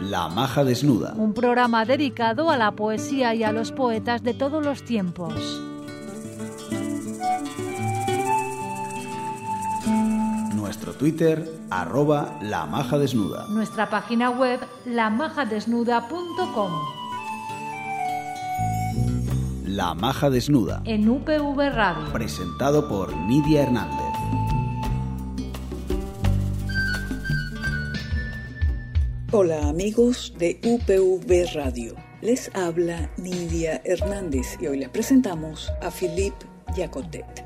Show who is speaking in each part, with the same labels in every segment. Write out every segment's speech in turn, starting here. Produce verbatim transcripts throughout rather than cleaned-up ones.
Speaker 1: La Maja Desnuda.
Speaker 2: Un programa dedicado a la poesía y a los poetas de todos los tiempos.
Speaker 1: Nuestro Twitter, arroba La Maja Desnuda.
Speaker 2: Nuestra página web, la maja desnuda punto com.
Speaker 1: La Maja Desnuda.
Speaker 2: En U P V Radio.
Speaker 1: Presentado por Nidia Hernández.
Speaker 3: Hola amigos de U P V Radio. Les habla Nidia Hernández y hoy les presentamos a Philippe Jacotet.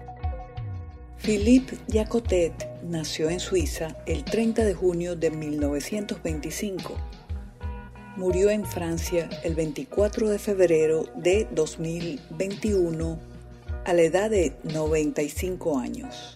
Speaker 3: Philippe Jacotet nació en Suiza el treinta de junio de mil novecientos veinticinco. Murió en Francia el veinticuatro de febrero de dos mil veintiuno a la edad de noventa y cinco años.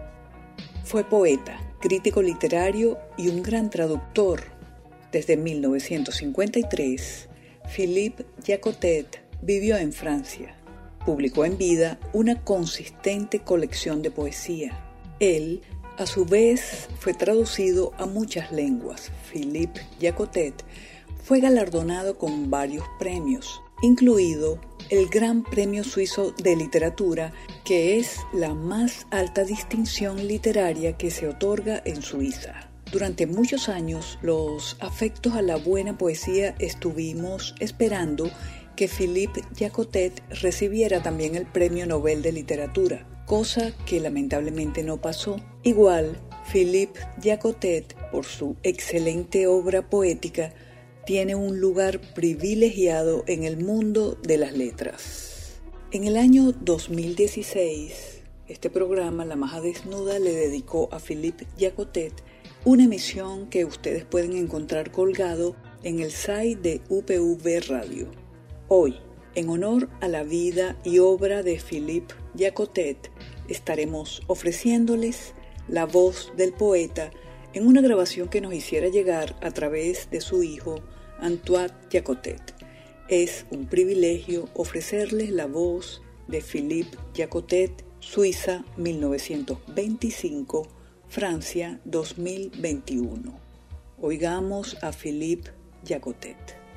Speaker 3: Fue poeta, crítico literario y un gran traductor. Desde mil novecientos cincuenta y tres, Philippe Jacotet vivió en Francia. Publicó en vida una consistente colección de poesía. Él, a su vez, fue traducido a muchas lenguas. Philippe Jacotet fue galardonado con varios premios, incluido el Gran Premio Suizo de Literatura, que es la más alta distinción literaria que se otorga en Suiza. Durante muchos años, los afectos a la buena poesía estuvimos esperando que Philippe Jacotet recibiera también el Premio Nobel de Literatura, cosa que lamentablemente no pasó. Igual, Philippe Jacotet, por su excelente obra poética, tiene un lugar privilegiado en el mundo de las letras. En el año dos mil dieciséis, este programa, La Maja Desnuda, le dedicó a Philippe Jacotet una emisión que ustedes pueden encontrar colgado en el site de U P V Radio. Hoy, en honor a la vida y obra de Philippe Jacotet, estaremos ofreciéndoles la voz del poeta en una grabación que nos hiciera llegar a través de su hijo Antoine Jacotet. Es un privilegio ofrecerles la voz de Philippe Jacotet, Suiza mil novecientos veinticinco, Francia dos mil veintiuno. Oigamos a Philippe Jacotet.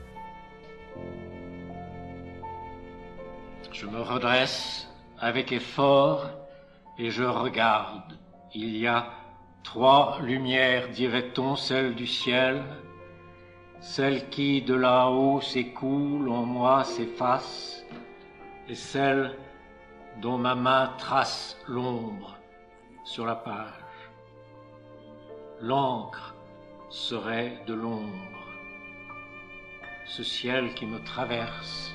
Speaker 4: Je me redresse avec effort et je regarde. Il y a trois lumières, dirait-on, celle du ciel, celle qui de là-haut s'écoule en moi s'efface, et celle dont ma main trace l'ombre sur la page. L'encre serait de l'ombre, ce ciel qui me traverse.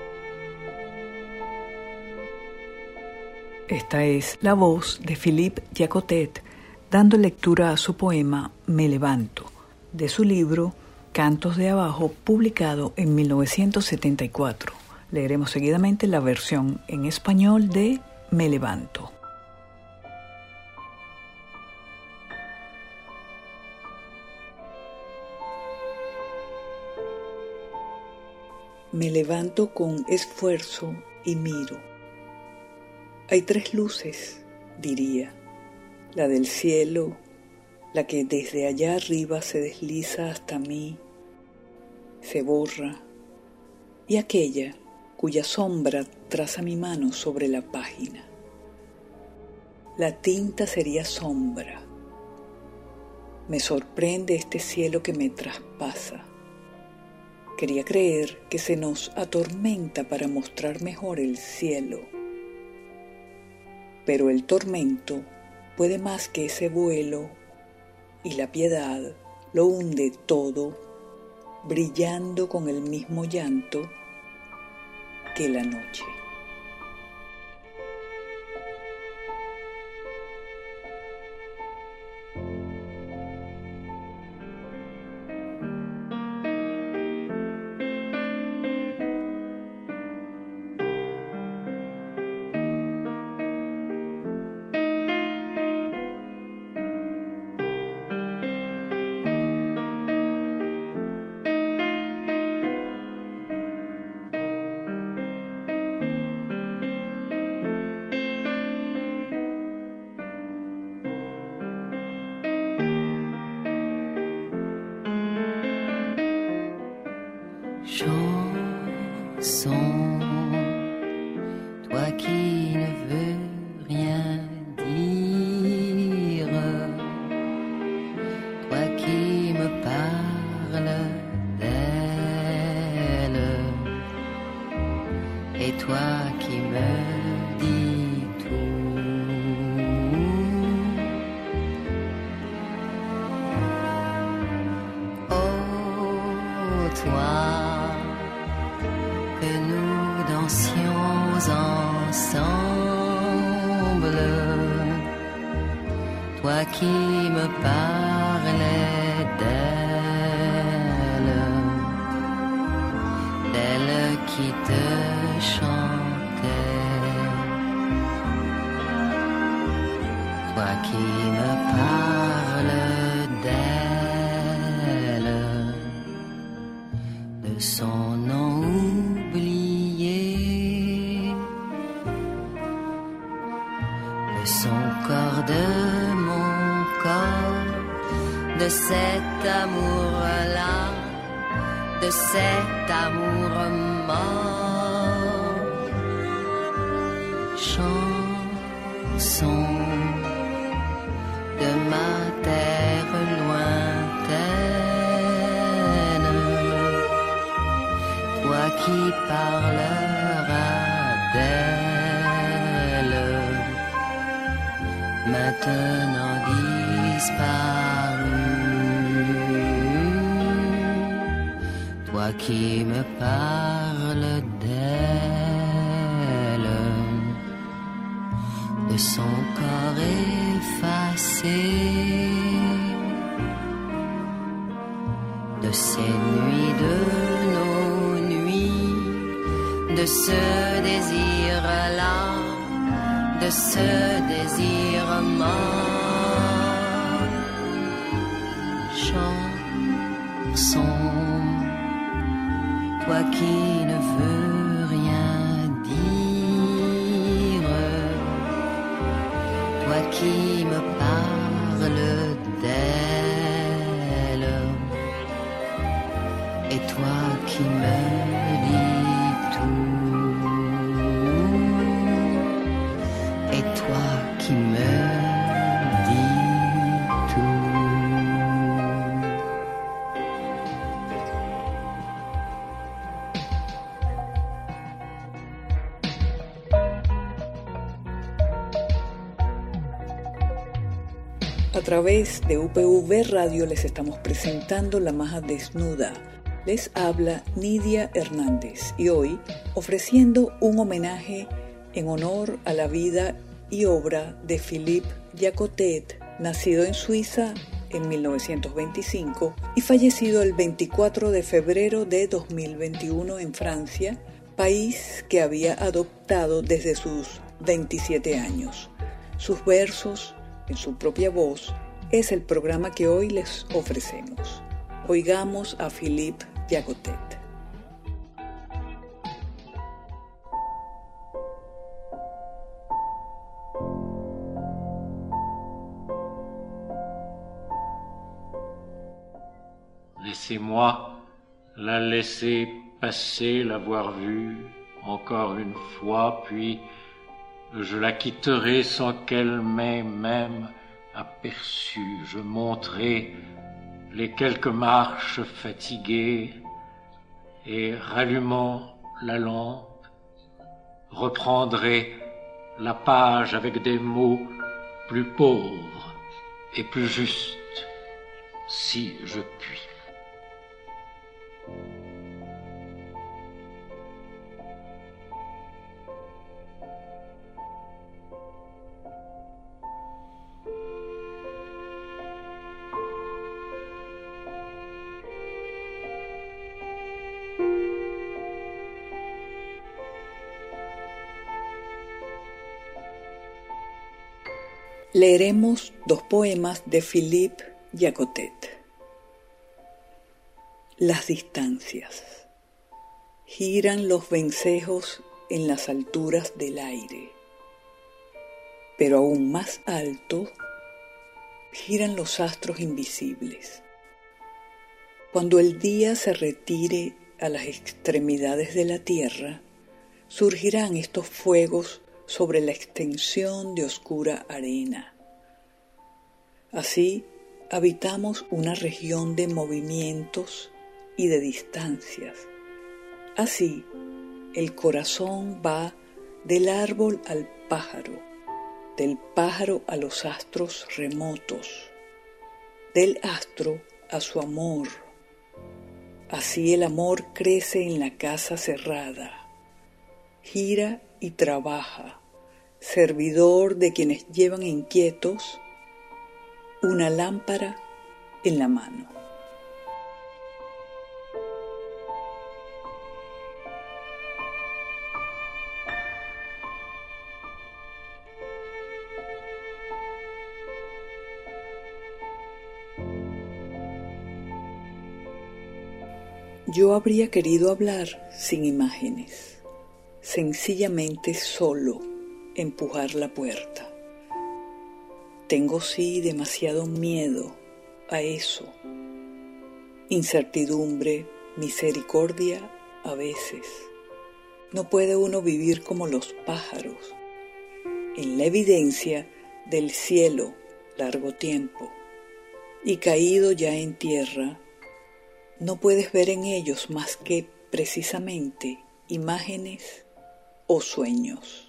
Speaker 3: Esta es la voz de Philippe Jacotet dando lectura a su poema Me Levanto, de su libro Cantos de Abajo, publicado en mil novecientos setenta y cuatro. Leeremos seguidamente la versión en español de Me Levanto. Me levanto con esfuerzo y miro. Hay tres luces, diría, la del cielo, la que desde allá arriba se desliza hasta mí, se borra, y aquella cuya sombra traza mi mano sobre la página. La tinta sería sombra. Me sorprende este cielo que me traspasa. Quería creer que se nos atormenta para mostrar mejor el cielo. Pero el tormento puede más que ese vuelo y la piedad lo hunde todo, brillando con el mismo llanto que la noche.
Speaker 5: me parlait d'elle, d'elle qui te chantait, toi qui me parles d'elle, de son nom oublié, de son corps, de mon corps, de cet amour-là, de cet amour mort. Chanson de ma terre lointaine, toi qui parleras d'elle, maintenant disparue, toi qui me parles d'elle, de son corps effacé, de ces nuits, de nos nuits, de ce désir-là, de ce désir mort. Chanson, toi qui ne veux rien dire, toi qui me parles d'elle, et toi qui me dis tout, et toi qui me dis tout.
Speaker 3: A través de U P V Radio les estamos presentando La Maja Desnuda. Les habla Nidia Hernández y hoy ofreciendo un homenaje en honor a la vida y obra de Philippe Jacotet, nacido en Suiza en mil novecientos veinticinco y fallecido el veinticuatro de febrero de dos mil veintiuno en Francia, país que había adoptado desde sus veintisiete años. Sus versos, en su propia voz, es el programa que hoy les ofrecemos. Oigamos a Philippe Jacotet.
Speaker 4: Laissez-moi la laisser passer, l'avoir vue encore une fois, puis je la quitterai sans qu'elle m'ait même aperçu. Je monterai les quelques marches fatiguées et, rallumant la lampe, reprendrai la page avec des mots plus pauvres et plus justes, si je puis.
Speaker 3: Leeremos dos poemas de Philippe Jacotet. Las distancias. Giran los vencejos en las alturas del aire, pero aún más alto giran los astros invisibles. Cuando el día se retire a las extremidades de la tierra, surgirán estos fuegos sobre la extensión de oscura arena. Así habitamos una región de movimientos y de distancias. Así el corazón va del árbol al pájaro, del pájaro a los astros remotos, del astro a su amor. Así el amor crece en la casa cerrada, gira y trabaja, servidor de quienes llevan inquietos una lámpara en la mano. Yo habría querido hablar sin imágenes, sencillamente solo empujar la puerta. Tengo sí demasiado miedo a eso, incertidumbre, misericordia a veces. No puede uno vivir como los pájaros, en la evidencia del cielo largo tiempo, y caído ya en tierra, no puedes ver en ellos más que precisamente imágenes o sueños.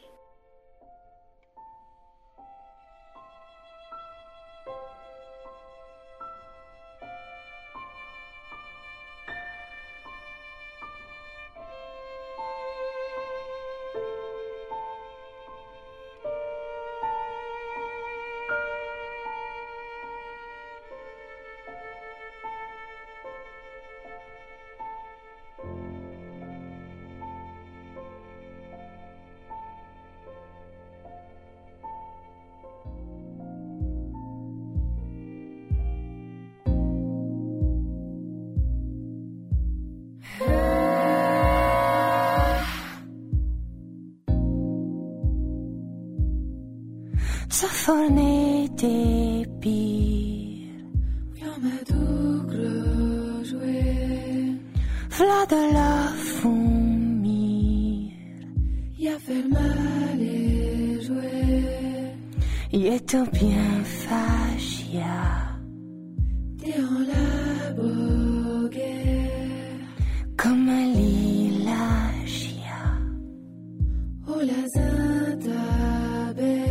Speaker 6: Så får ni det pire.
Speaker 7: Jag med dugler jouer.
Speaker 6: V'là de la fumir.
Speaker 7: Jag fait mal et jouer.
Speaker 6: Il est bien fascia.
Speaker 7: T'es en la boguer.
Speaker 6: Comme un lila chia.
Speaker 7: Oh la zanta belle.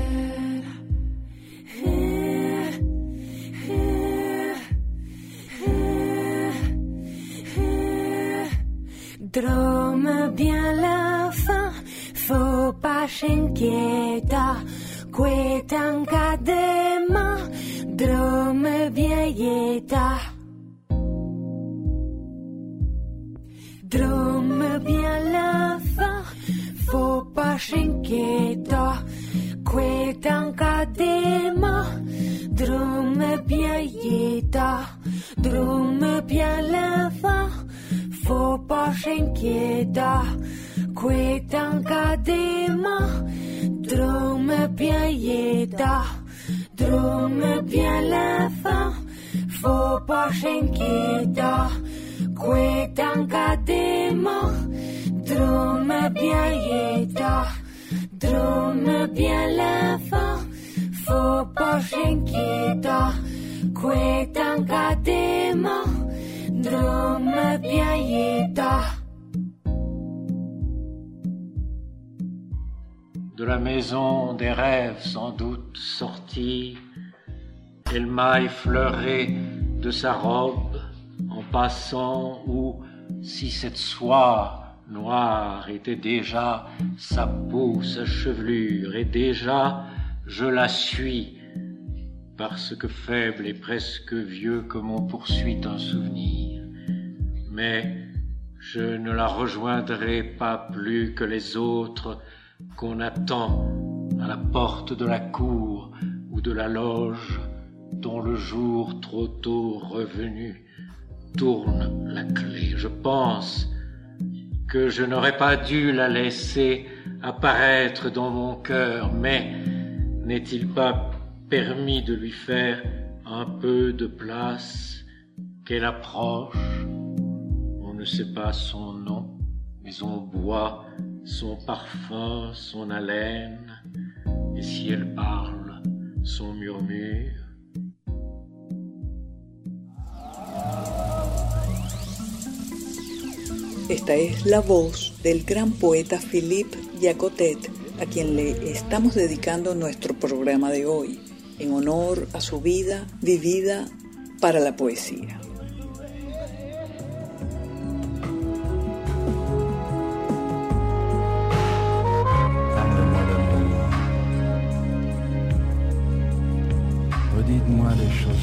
Speaker 6: Dröm bien la fin, faut pas s'inquiéter, quetan cadema, dröm bien yeta. Dröm bien la fin, faut pas s'inquiéter, quetan cadema, dröm bien yeta, dröm bien la fin. Faut pas s'inquiéter, quetan cadema, dröm bien yeta, dröm bien la fin. Faut pas s'inquiéter, quetan cadema, dröm bien yeta, dröm bien la fin. Faut pas s'inquiéter, quetan cadema.
Speaker 4: De la maison des rêves sans doute sortie, elle m'a effleuré de sa robe en passant, ou si cette soie noire était déjà sa peau, sa chevelure, et déjà je la suis, parce que faible et presque vieux que m'en poursuit un souvenir. Mais je ne la rejoindrai pas plus que les autres qu'on attend à la porte de la cour ou de la loge, dont le jour trop tôt revenu tourne la clé. Je pense que je n'aurais pas dû la laisser apparaître dans mon cœur, mais n'est-il pas permis de lui faire un peu de place, qu'elle approche? On ne sait pas son nom, mais on boit son parfum, son haleine, et si elle parle, son murmure.
Speaker 3: Esta es la voz del gran poeta Philippe Jacotet, a quien le estamos dedicando nuestro programa de hoy, en honor a su vida vivida para la poesía.
Speaker 8: Redites-moi les choses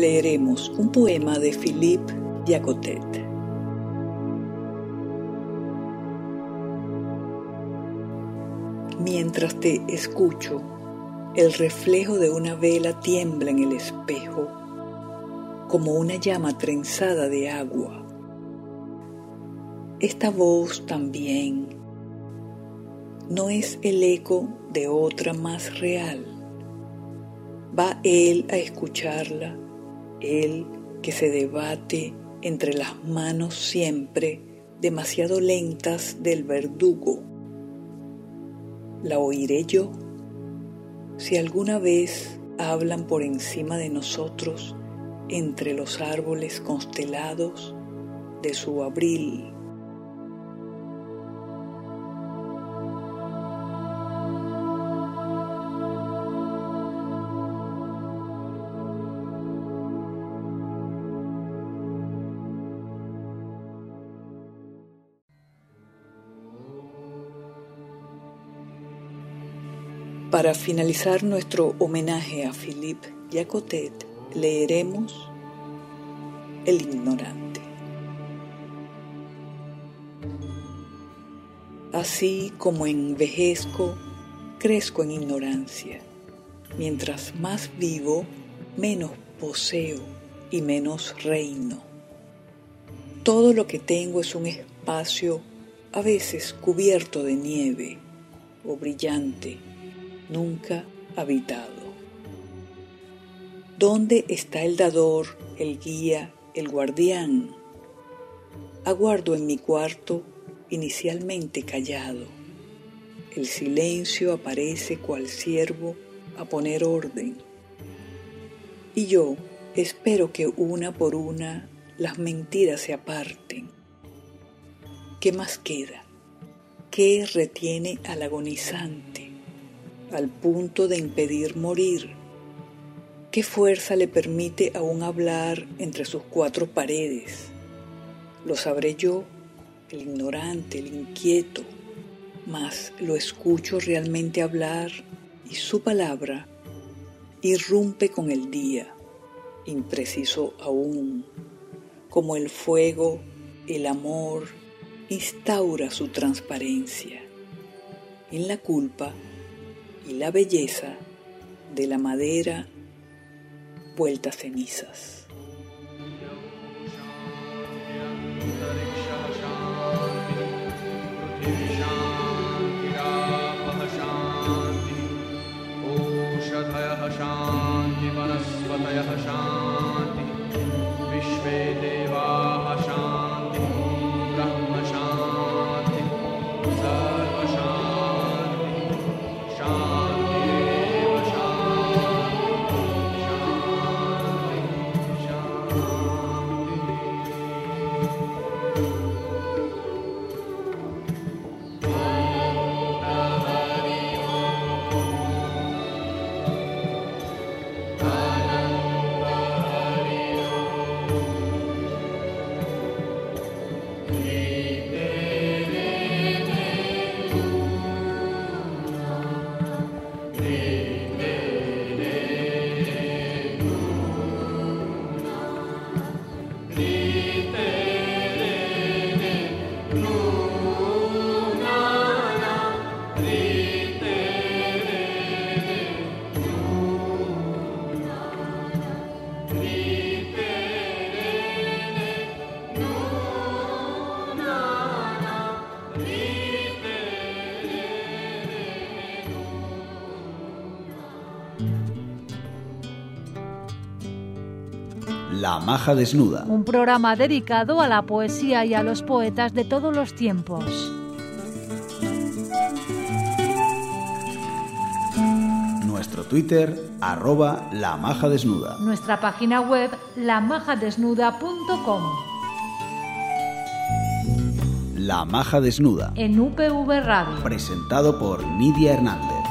Speaker 3: leeremos un poema de Philippe Jacotet. Mientras te escucho, el reflejo de una vela tiembla en el espejo como una llama trenzada de agua. Esta voz también no es el eco de otra más real. Va él a escucharla, él que se debate entre las manos siempre demasiado lentas del verdugo. ¿La oiré yo? Si alguna vez hablan por encima de nosotros entre los árboles constelados de su abril. Para finalizar nuestro homenaje a Philippe Jacotet, leeremos El ignorante. Así como envejezco, crezco en ignorancia. Mientras más vivo, menos poseo y menos reino. Todo lo que tengo es un espacio, a veces cubierto de nieve o brillante, nunca habitado. ¿Dónde está el dador, el guía, el guardián? Aguardo en mi cuarto, inicialmente callado. El silencio aparece cual siervo a poner orden. Y yo espero que una por una las mentiras se aparten. ¿Qué más queda? ¿Qué retiene al agonizante, al punto de impedir morir? ¿Qué fuerza le permite aún hablar entre sus cuatro paredes? Lo sabré yo, el ignorante, el inquieto, mas lo escucho realmente hablar y su palabra irrumpe con el día, impreciso aún, como el fuego, el amor, instaura su transparencia en la culpa y la belleza de la madera vuelta cenizas.
Speaker 1: La Maja Desnuda.
Speaker 2: Un programa dedicado a la poesía y a los poetas de todos los tiempos.
Speaker 1: Nuestro Twitter, arroba La Maja Desnuda.
Speaker 2: Nuestra página web, la maja desnuda punto com.
Speaker 1: La Maja Desnuda.
Speaker 2: En U P V Radio.
Speaker 1: Presentado por Nidia Hernández.